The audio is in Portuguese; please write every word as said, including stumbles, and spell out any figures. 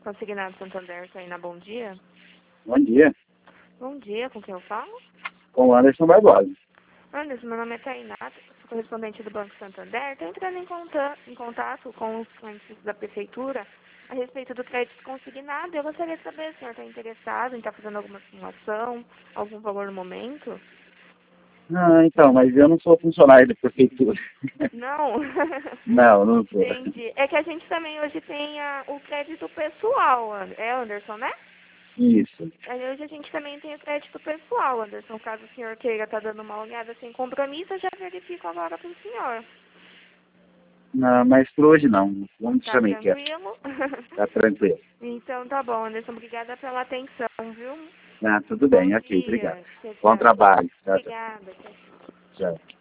Consignado Santander, Taina, bom dia. Bom dia, Bom dia, com quem eu falo? com o Anderson Barbosa. Anderson, meu nome é Tainá, sou correspondente do Banco Santander. Estou entrando em, conta, em contato com os clientes da Prefeitura a respeito do crédito consignado. Eu gostaria de saber se o senhor está interessado em estar fazendo alguma simulação, algum valor no momento. Ah, então, mas eu não sou funcionário da prefeitura. Não? Não, não sou. Entendi. É que a gente também hoje tem a, o crédito pessoal, And- é Anderson, né? Isso. Aí hoje a gente também tem o crédito pessoal, Anderson. Caso o senhor queira estar dando uma olhada sem compromisso, eu já verifico agora para o senhor. Não, mas por hoje não. Vamos Tá deixar meio quieto. tranquilo? Tá tranquilo. Então tá bom, Anderson. Obrigada pela atenção, viu? Ah, tudo Bom bem, ok, obrigado. dia. Tchau, Bom tchau. trabalho. Tchau, tchau. Obrigada. Tchau, tchau. Tchau.